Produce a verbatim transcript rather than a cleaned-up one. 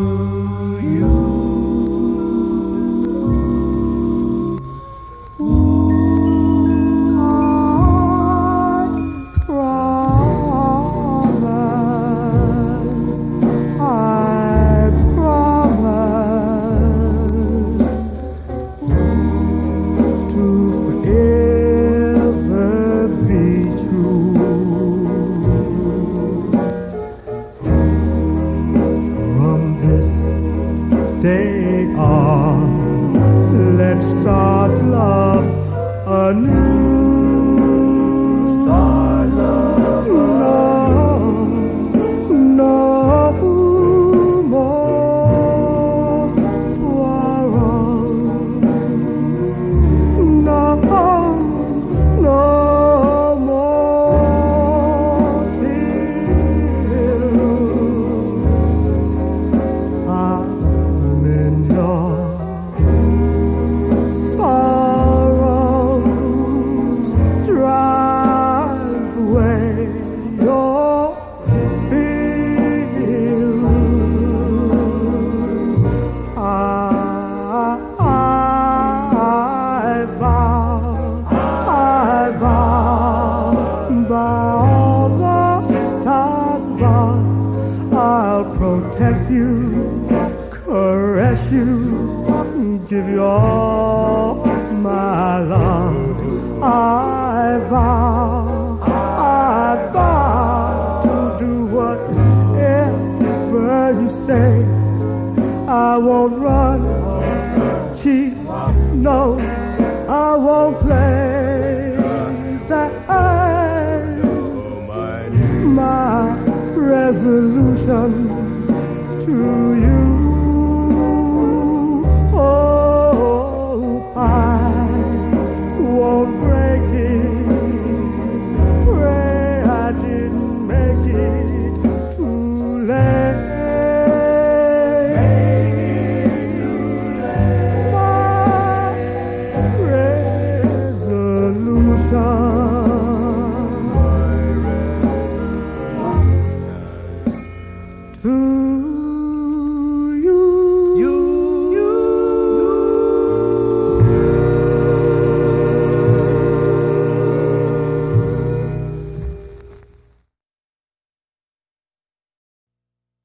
you. Day on, let's start love anew. Start love anew. No, no more quarrels. No, no more tears. I'm in your sorrows, drive away your fears. I, I, I vow, I vow, by all the stars above, I'll protect you, caress you, give you all my love. I vow, I vow to do whatever you say. I won't run, cheat, no, I won't play